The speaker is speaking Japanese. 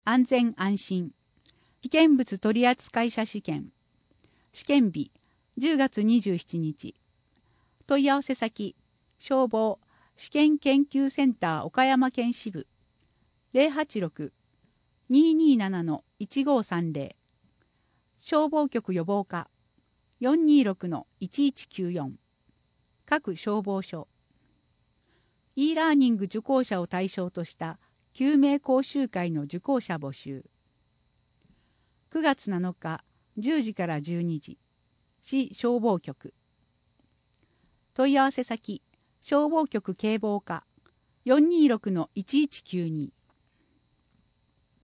安全安心。危険物取扱者試験。試験日、10月27日。問い合わせ先、消防、試験研究センター岡山県支部。086-227-1530。消防局予防課。426-1194。各消防署。e ラーニング受講者を対象とした救命講習会の受講者募集。9月7日10時から12時。市消防局。問い合わせ先、消防局警防課。426-1192。